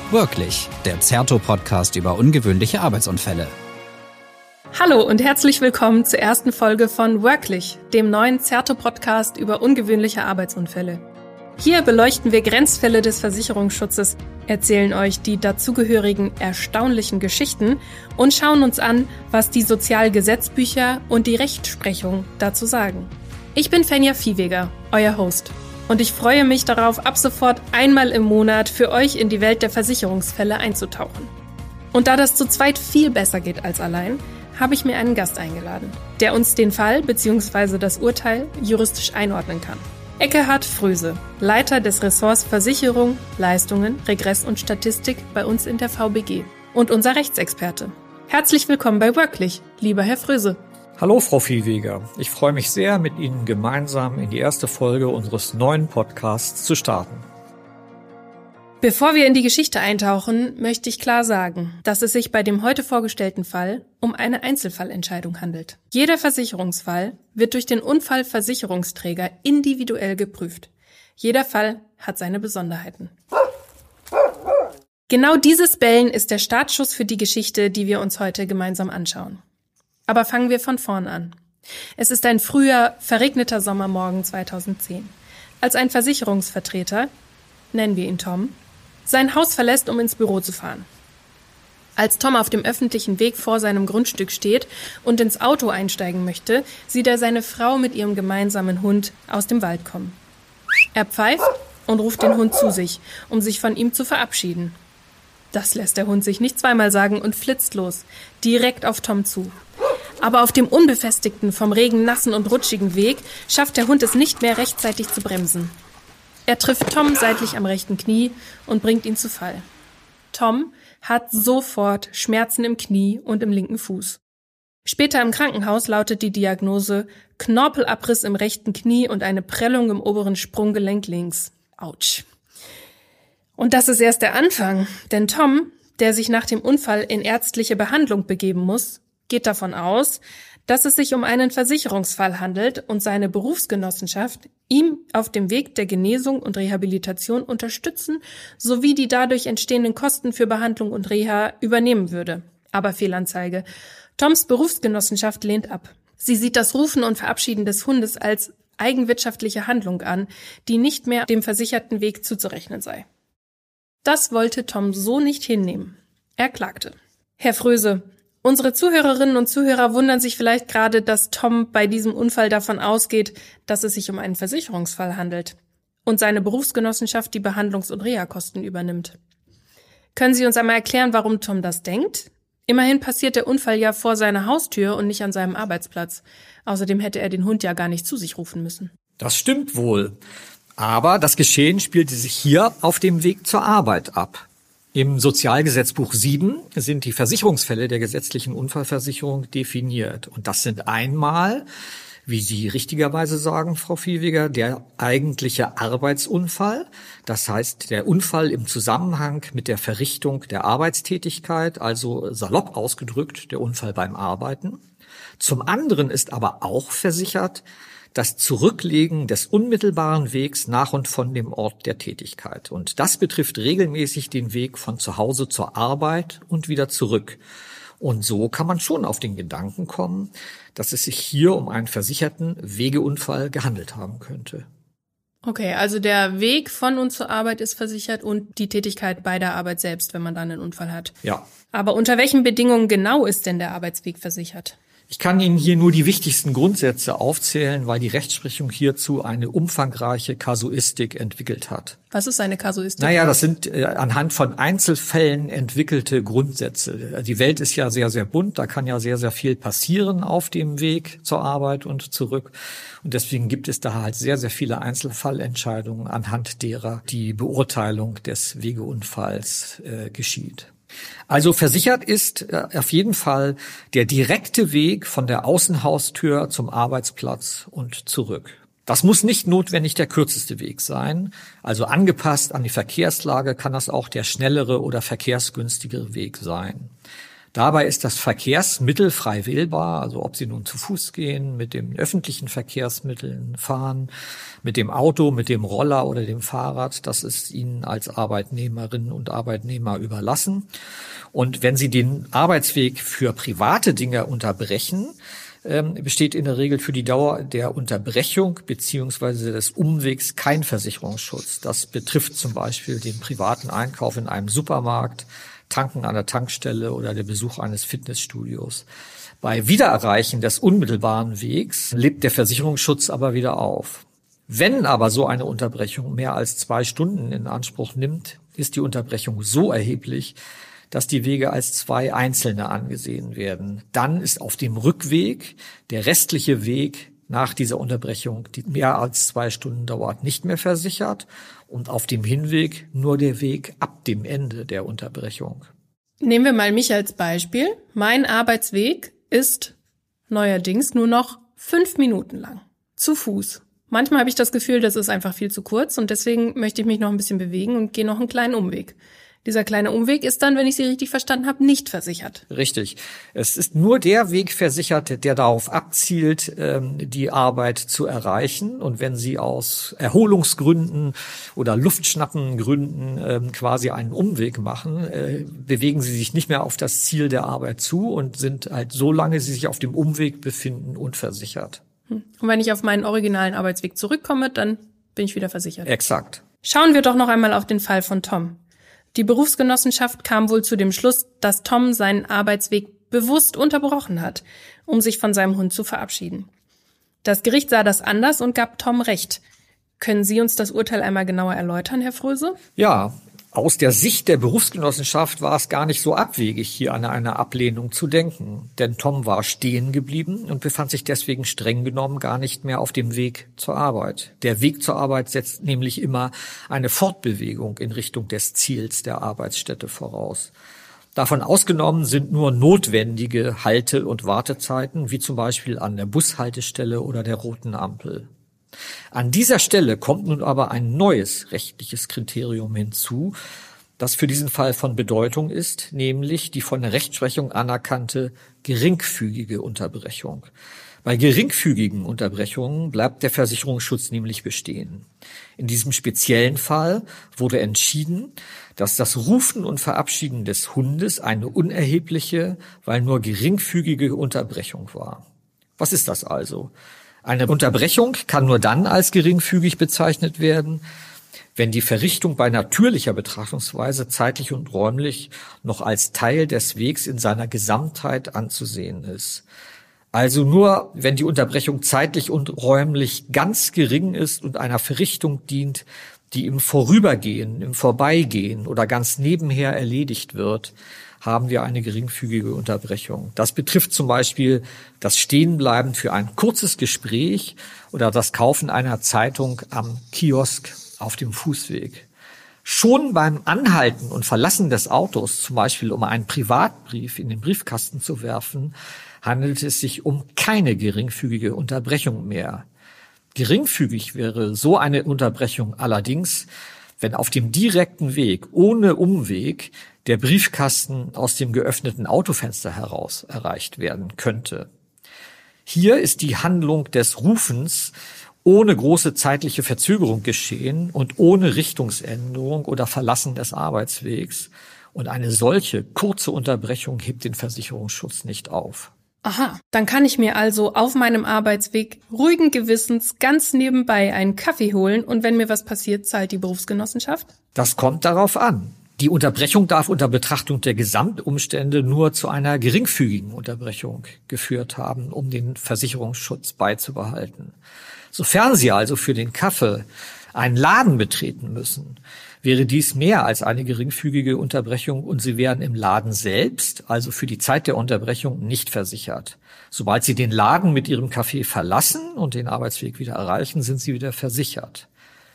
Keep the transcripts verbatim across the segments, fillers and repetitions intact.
Wirklich, der Zerto-Podcast über ungewöhnliche Arbeitsunfälle. Hallo und herzlich willkommen zur ersten Folge von Wirklich, dem neuen Zerto-Podcast über ungewöhnliche Arbeitsunfälle. Hier beleuchten wir Grenzfälle des Versicherungsschutzes, erzählen euch die dazugehörigen erstaunlichen Geschichten und schauen uns an, was die Sozialgesetzbücher und die Rechtsprechung dazu sagen. Ich bin Fenja Viehweger, euer Host. Und ich freue mich darauf, ab sofort einmal im Monat für euch in die Welt der Versicherungsfälle einzutauchen. Und da das zu zweit viel besser geht als allein, habe ich mir einen Gast eingeladen, der uns den Fall bzw. das Urteil juristisch einordnen kann. Ekkehard Fröse, Leiter des Ressorts Versicherung, Leistungen, Regress und Statistik bei uns in der V B G und unser Rechtsexperte. Herzlich willkommen bei Wirklich, lieber Herr Fröse. Hallo Frau Viehweger, ich freue mich sehr, mit Ihnen gemeinsam in die erste Folge unseres neuen Podcasts zu starten. Bevor wir in die Geschichte eintauchen, möchte ich klar sagen, dass es sich bei dem heute vorgestellten Fall um eine Einzelfallentscheidung handelt. Jeder Versicherungsfall wird durch den Unfallversicherungsträger individuell geprüft. Jeder Fall hat seine Besonderheiten. Genau dieses Bellen ist der Startschuss für die Geschichte, die wir uns heute gemeinsam anschauen. Aber fangen wir von vorn an. Es ist ein früher, verregneter Sommermorgen zweitausendzehn, als ein Versicherungsvertreter, nennen wir ihn Tom, sein Haus verlässt, um ins Büro zu fahren. Als Tom auf dem öffentlichen Weg vor seinem Grundstück steht und ins Auto einsteigen möchte, sieht er seine Frau mit ihrem gemeinsamen Hund aus dem Wald kommen. Er pfeift und ruft den Hund zu sich, um sich von ihm zu verabschieden. Das lässt der Hund sich nicht zweimal sagen und flitzt los, direkt auf Tom zu. Aber auf dem unbefestigten, vom Regen nassen und rutschigen Weg schafft der Hund es nicht mehr, rechtzeitig zu bremsen. Er trifft Tom seitlich am rechten Knie und bringt ihn zu Fall. Tom hat sofort Schmerzen im Knie und im linken Fuß. Später im Krankenhaus lautet die Diagnose Knorpelabriss im rechten Knie und eine Prellung im oberen Sprunggelenk links. Autsch. Und das ist erst der Anfang, denn Tom, der sich nach dem Unfall in ärztliche Behandlung begeben muss, geht davon aus, dass es sich um einen Versicherungsfall handelt und seine Berufsgenossenschaft ihm auf dem Weg der Genesung und Rehabilitation unterstützen sowie die dadurch entstehenden Kosten für Behandlung und Reha übernehmen würde. Aber Fehlanzeige. Toms Berufsgenossenschaft lehnt ab. Sie sieht das Rufen und Verabschieden des Hundes als eigenwirtschaftliche Handlung an, die nicht mehr dem versicherten Weg zuzurechnen sei. Das wollte Tom so nicht hinnehmen. Er klagte. Herr Fröse, unsere Zuhörerinnen und Zuhörer wundern sich vielleicht gerade, dass Tom bei diesem Unfall davon ausgeht, dass es sich um einen Versicherungsfall handelt und seine Berufsgenossenschaft die Behandlungs- und Reha-Kosten übernimmt. Können Sie uns einmal erklären, warum Tom das denkt? Immerhin passiert der Unfall ja vor seiner Haustür und nicht an seinem Arbeitsplatz. Außerdem hätte er den Hund ja gar nicht zu sich rufen müssen. Das stimmt wohl. Aber das Geschehen spielte sich hier auf dem Weg zur Arbeit ab. Im Sozialgesetzbuch sieben sind die Versicherungsfälle der gesetzlichen Unfallversicherung definiert. Und das sind einmal, wie Sie richtigerweise sagen, Frau Viehweger, der eigentliche Arbeitsunfall. Das heißt, der Unfall im Zusammenhang mit der Verrichtung der Arbeitstätigkeit, also salopp ausgedrückt, der Unfall beim Arbeiten. Zum anderen ist aber auch versichert das Zurücklegen des unmittelbaren Wegs nach und von dem Ort der Tätigkeit. Und das betrifft regelmäßig den Weg von zu Hause zur Arbeit und wieder zurück. Und so kann man schon auf den Gedanken kommen, dass es sich hier um einen versicherten Wegeunfall gehandelt haben könnte. Okay, also der Weg von und zur Arbeit ist versichert und die Tätigkeit bei der Arbeit selbst, wenn man dann einen Unfall hat. Ja. Aber unter welchen Bedingungen genau ist denn der Arbeitsweg versichert? Ich kann Ihnen hier nur die wichtigsten Grundsätze aufzählen, weil die Rechtsprechung hierzu eine umfangreiche Kasuistik entwickelt hat. Was ist eine Kasuistik? Naja, das sind äh, anhand von Einzelfällen entwickelte Grundsätze. Die Welt ist ja sehr, sehr bunt, da kann ja sehr, sehr viel passieren auf dem Weg zur Arbeit und zurück. Und deswegen gibt es da halt sehr, sehr viele Einzelfallentscheidungen, anhand derer die Beurteilung des Wegeunfalls äh, geschieht. Also versichert ist äh, auf jeden Fall der direkte Weg von der Außenhaustür zum Arbeitsplatz und zurück. Das muss nicht notwendig der kürzeste Weg sein. Also angepasst an die Verkehrslage kann das auch der schnellere oder verkehrsgünstigere Weg sein. Dabei ist das Verkehrsmittel frei wählbar, also ob Sie nun zu Fuß gehen, mit den öffentlichen Verkehrsmitteln fahren, mit dem Auto, mit dem Roller oder dem Fahrrad, das ist Ihnen als Arbeitnehmerinnen und Arbeitnehmer überlassen. Und wenn Sie den Arbeitsweg für private Dinge unterbrechen, besteht in der Regel für die Dauer der Unterbrechung beziehungsweise des Umwegs kein Versicherungsschutz. Das betrifft zum Beispiel den privaten Einkauf in einem Supermarkt, Tanken an der Tankstelle oder der Besuch eines Fitnessstudios. Bei Wiedererreichen des unmittelbaren Wegs lebt der Versicherungsschutz aber wieder auf. Wenn aber so eine Unterbrechung mehr als zwei Stunden in Anspruch nimmt, ist die Unterbrechung so erheblich, dass die Wege als zwei einzelne angesehen werden. Dann ist auf dem Rückweg der restliche Weg nach dieser Unterbrechung, die mehr als zwei Stunden dauert, nicht mehr versichert und auf dem Hinweg nur der Weg ab dem Ende der Unterbrechung. Nehmen wir mal mich als Beispiel. Mein Arbeitsweg ist neuerdings nur noch fünf Minuten lang. Zu Fuß. Manchmal habe ich das Gefühl, das ist einfach viel zu kurz und deswegen möchte ich mich noch ein bisschen bewegen und gehe noch einen kleinen Umweg. Dieser kleine Umweg ist dann, wenn ich Sie richtig verstanden habe, nicht versichert. Richtig. Es ist nur der Weg versichert, der darauf abzielt, die Arbeit zu erreichen. Und wenn Sie aus Erholungsgründen oder Luftschnappengründen quasi einen Umweg machen, bewegen Sie sich nicht mehr auf das Ziel der Arbeit zu und sind halt, solange Sie sich auf dem Umweg befinden, unversichert. Und wenn ich auf meinen originalen Arbeitsweg zurückkomme, dann bin ich wieder versichert. Exakt. Schauen wir doch noch einmal auf den Fall von Tom. Die Berufsgenossenschaft kam wohl zu dem Schluss, dass Tom seinen Arbeitsweg bewusst unterbrochen hat, um sich von seinem Hund zu verabschieden. Das Gericht sah das anders und gab Tom Recht. Können Sie uns das Urteil einmal genauer erläutern, Herr Fröse? Ja, aus der Sicht der Berufsgenossenschaft war es gar nicht so abwegig, hier an eine Ablehnung zu denken. Denn Tom war stehen geblieben und befand sich deswegen streng genommen gar nicht mehr auf dem Weg zur Arbeit. Der Weg zur Arbeit setzt nämlich immer eine Fortbewegung in Richtung des Ziels der Arbeitsstätte voraus. Davon ausgenommen sind nur notwendige Halte- und Wartezeiten, wie zum Beispiel an der Bushaltestelle oder der roten Ampel. An dieser Stelle kommt nun aber ein neues rechtliches Kriterium hinzu, das für diesen Fall von Bedeutung ist, nämlich die von der Rechtsprechung anerkannte geringfügige Unterbrechung. Bei geringfügigen Unterbrechungen bleibt der Versicherungsschutz nämlich bestehen. In diesem speziellen Fall wurde entschieden, dass das Rufen und Verabschieden des Hundes eine unerhebliche, weil nur geringfügige Unterbrechung war. Was ist das also? Eine Unterbrechung kann nur dann als geringfügig bezeichnet werden, wenn die Verrichtung bei natürlicher Betrachtungsweise zeitlich und räumlich noch als Teil des Wegs in seiner Gesamtheit anzusehen ist. Also nur, wenn die Unterbrechung zeitlich und räumlich ganz gering ist und einer Verrichtung dient, die im Vorübergehen, im Vorbeigehen oder ganz nebenher erledigt wird, haben wir eine geringfügige Unterbrechung. Das betrifft zum Beispiel das Stehenbleiben für ein kurzes Gespräch oder das Kaufen einer Zeitung am Kiosk auf dem Fußweg. Schon beim Anhalten und Verlassen des Autos, zum Beispiel um einen Privatbrief in den Briefkasten zu werfen, handelt es sich um keine geringfügige Unterbrechung mehr. Geringfügig wäre so eine Unterbrechung allerdings, wenn auf dem direkten Weg, ohne Umweg, der Briefkasten aus dem geöffneten Autofenster heraus erreicht werden könnte. Hier ist die Handlung des Rufens ohne große zeitliche Verzögerung geschehen und ohne Richtungsänderung oder Verlassen des Arbeitswegs. Und eine solche kurze Unterbrechung hebt den Versicherungsschutz nicht auf. Aha, dann kann ich mir also auf meinem Arbeitsweg ruhigen Gewissens ganz nebenbei einen Kaffee holen und wenn mir was passiert, zahlt die Berufsgenossenschaft? Das kommt darauf an. Die Unterbrechung darf unter Betrachtung der Gesamtumstände nur zu einer geringfügigen Unterbrechung geführt haben, um den Versicherungsschutz beizubehalten. Sofern Sie also für den Kaffee einen Laden betreten müssen, wäre dies mehr als eine geringfügige Unterbrechung und Sie wären im Laden selbst, also für die Zeit der Unterbrechung, nicht versichert. Sobald Sie den Laden mit Ihrem Kaffee verlassen und den Arbeitsweg wieder erreichen, sind Sie wieder versichert.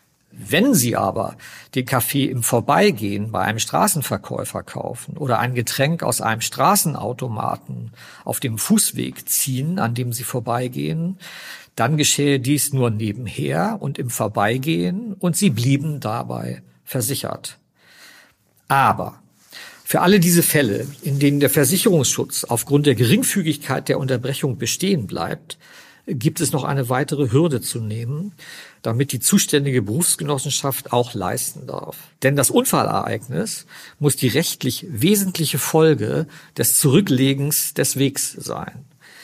Wenn Sie aber den Kaffee im Vorbeigehen bei einem Straßenverkäufer kaufen oder ein Getränk aus einem Straßenautomaten auf dem Fußweg ziehen, an dem Sie vorbeigehen, dann geschehe dies nur nebenher und im Vorbeigehen und Sie blieben dabei versichert. Aber Für alle diese Fälle, in denen der Versicherungsschutz aufgrund der Geringfügigkeit der Unterbrechung bestehen bleibt, gibt es noch eine weitere Hürde zu nehmen, damit die zuständige Berufsgenossenschaft auch leisten darf. Denn das Unfallereignis muss die rechtlich wesentliche Folge des Zurücklegens des Wegs sein.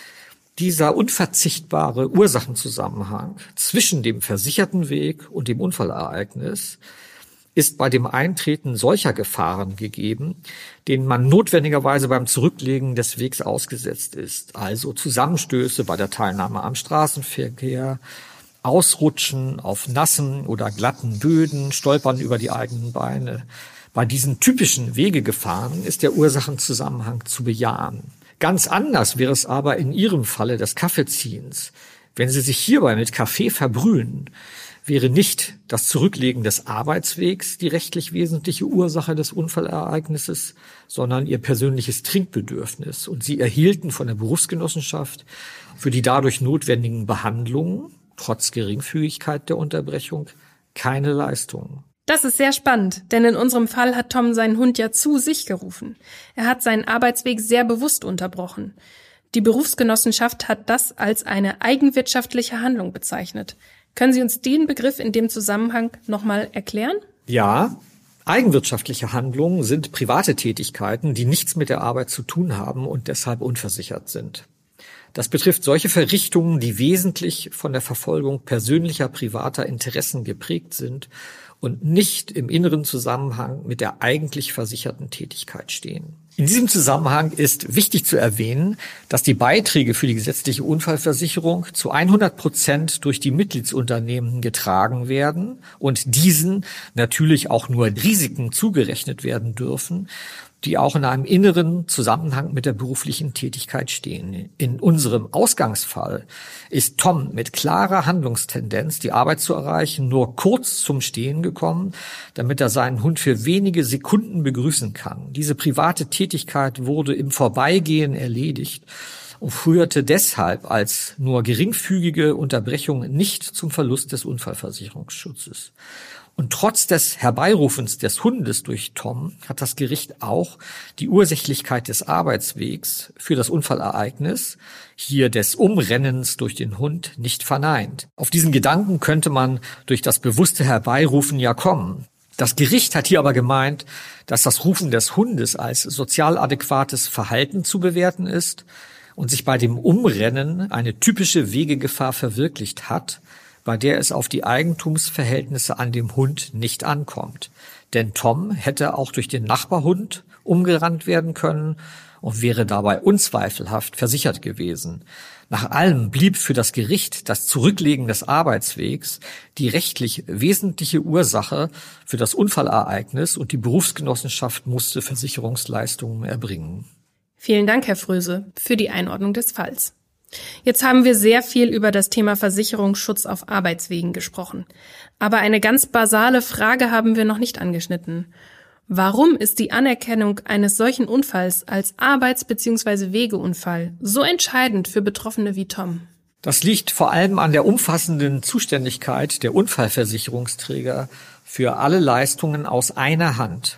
Dieser unverzichtbare Ursachenzusammenhang zwischen dem versicherten Weg und dem Unfallereignis ist bei dem Eintreten solcher Gefahren gegeben, denen man notwendigerweise beim Zurücklegen des Wegs ausgesetzt ist. Also Zusammenstöße bei der Teilnahme am Straßenverkehr, Ausrutschen auf nassen oder glatten Böden, Stolpern über die eigenen Beine. Bei diesen typischen Wegegefahren ist der Ursachenzusammenhang zu bejahen. Ganz anders wäre es aber in Ihrem Falle des Kaffeeziehens. Wenn Sie sich hierbei mit Kaffee verbrühen, wäre nicht das Zurücklegen des Arbeitswegs die rechtlich wesentliche Ursache des Unfallereignisses, sondern Ihr persönliches Trinkbedürfnis. Und Sie erhielten von der Berufsgenossenschaft für die dadurch notwendigen Behandlungen, trotz Geringfügigkeit der Unterbrechung, keine Leistungen. Das ist sehr spannend, denn in unserem Fall hat Tom seinen Hund ja zu sich gerufen. Er hat seinen Arbeitsweg sehr bewusst unterbrochen. Die Berufsgenossenschaft hat das als eine eigenwirtschaftliche Handlung bezeichnet. Können Sie uns den Begriff in dem Zusammenhang nochmal erklären? Ja, eigenwirtschaftliche Handlungen sind private Tätigkeiten, die nichts mit der Arbeit zu tun haben und deshalb unversichert sind. Das betrifft solche Verrichtungen, die wesentlich von der Verfolgung persönlicher privater Interessen geprägt sind und nicht im inneren Zusammenhang mit der eigentlich versicherten Tätigkeit stehen. In diesem Zusammenhang ist wichtig zu erwähnen, dass die Beiträge für die gesetzliche Unfallversicherung zu hundert Prozent durch die Mitgliedsunternehmen getragen werden und diesen natürlich auch nur Risiken zugerechnet werden dürfen, die auch in einem inneren Zusammenhang mit der beruflichen Tätigkeit stehen. In unserem Ausgangsfall ist Tom mit klarer Handlungstendenz, die Arbeit zu erreichen, nur kurz zum Stehen gekommen, damit er seinen Hund für wenige Sekunden begrüßen kann. Diese private Tätigkeit wurde im Vorbeigehen erledigt und führte deshalb als nur geringfügige Unterbrechung nicht zum Verlust des Unfallversicherungsschutzes. Und trotz des Herbeirufens des Hundes durch Tom hat das Gericht auch die Ursächlichkeit des Arbeitswegs für das Unfallereignis, hier des Umrennens durch den Hund, nicht verneint. Auf diesen Gedanken könnte man durch das bewusste Herbeirufen ja kommen. Das Gericht hat hier aber gemeint, dass das Rufen des Hundes als sozial adäquates Verhalten zu bewerten ist und sich bei dem Umrennen eine typische Wegegefahr verwirklicht hat, bei der es auf die Eigentumsverhältnisse an dem Hund nicht ankommt. Denn Tom hätte auch durch den Nachbarhund umgerannt werden können und wäre dabei unzweifelhaft versichert gewesen. Nach allem blieb für das Gericht das Zurücklegen des Arbeitswegs die rechtlich wesentliche Ursache für das Unfallereignis und die Berufsgenossenschaft musste Versicherungsleistungen erbringen. Vielen Dank, Herr Fröse, für die Einordnung des Falls. Jetzt haben wir sehr viel über das Thema Versicherungsschutz auf Arbeitswegen gesprochen. Aber eine ganz basale Frage haben wir noch nicht angeschnitten. Warum ist die Anerkennung eines solchen Unfalls als Arbeits- bzw. Wegeunfall so entscheidend für Betroffene wie Tom? Das liegt vor allem an der umfassenden Zuständigkeit der Unfallversicherungsträger für alle Leistungen aus einer Hand.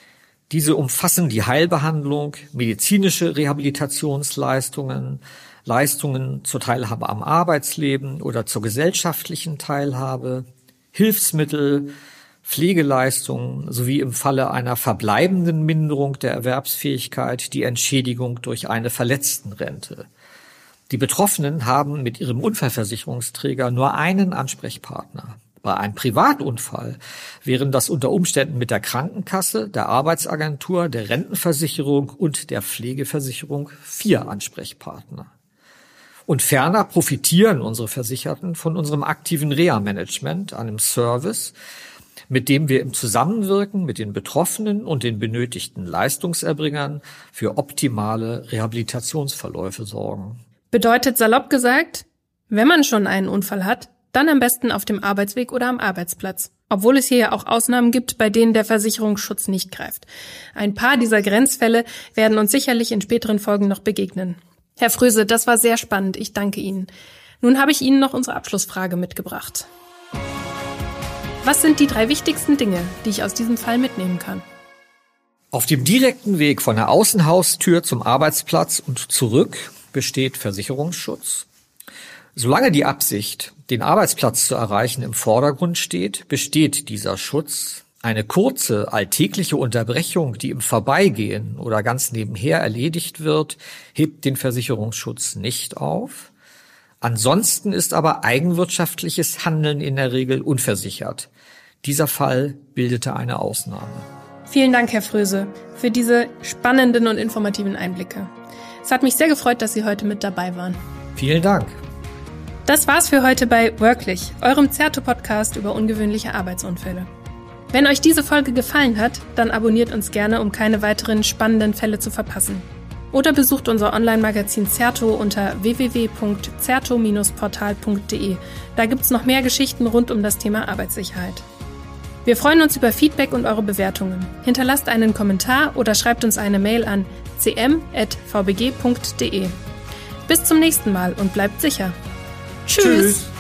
Diese umfassen die Heilbehandlung, medizinische Rehabilitationsleistungen, Leistungen zur Teilhabe am Arbeitsleben oder zur gesellschaftlichen Teilhabe, Hilfsmittel, Pflegeleistungen sowie im Falle einer verbleibenden Minderung der Erwerbsfähigkeit die Entschädigung durch eine Verletztenrente. Die Betroffenen haben mit ihrem Unfallversicherungsträger nur einen Ansprechpartner. Bei einem Privatunfall wären das unter Umständen mit der Krankenkasse, der Arbeitsagentur, der Rentenversicherung und der Pflegeversicherung vier Ansprechpartner. Und ferner profitieren unsere Versicherten von unserem aktiven Reha-Management, einem Service, mit dem wir im Zusammenwirken mit den Betroffenen und den benötigten Leistungserbringern für optimale Rehabilitationsverläufe sorgen. Bedeutet salopp gesagt, wenn man schon einen Unfall hat, dann am besten auf dem Arbeitsweg oder am Arbeitsplatz. Obwohl es hier ja auch Ausnahmen gibt, bei denen der Versicherungsschutz nicht greift. Ein paar dieser Grenzfälle werden uns sicherlich in späteren Folgen noch begegnen. Herr Fröse, das war sehr spannend. Ich danke Ihnen. Nun habe ich Ihnen noch unsere Abschlussfrage mitgebracht. Was sind die drei wichtigsten Dinge, die ich aus diesem Fall mitnehmen kann? Auf dem direkten Weg von der Außenhaustür zum Arbeitsplatz und zurück besteht Versicherungsschutz. Solange die Absicht, den Arbeitsplatz zu erreichen, im Vordergrund steht, besteht dieser Schutz. Eine kurze, alltägliche Unterbrechung, die im Vorbeigehen oder ganz nebenher erledigt wird, hebt den Versicherungsschutz nicht auf. Ansonsten ist aber eigenwirtschaftliches Handeln in der Regel unversichert. Dieser Fall bildete eine Ausnahme. Vielen Dank, Herr Fröse, für diese spannenden und informativen Einblicke. Es hat mich sehr gefreut, dass Sie heute mit dabei waren. Vielen Dank. Das war's für heute bei Worklich, eurem Zerto-Podcast über ungewöhnliche Arbeitsunfälle. Wenn euch diese Folge gefallen hat, dann abonniert uns gerne, um keine weiteren spannenden Fälle zu verpassen. Oder besucht unser Online-Magazin Zerto unter w w w punkt zerto Bindestrich portal punkt d e. Da gibt's noch mehr Geschichten rund um das Thema Arbeitssicherheit. Wir freuen uns über Feedback und eure Bewertungen. Hinterlasst einen Kommentar oder schreibt uns eine Mail an c m at v b g punkt d e. Bis zum nächsten Mal und bleibt sicher. Tschüss! Tschüss.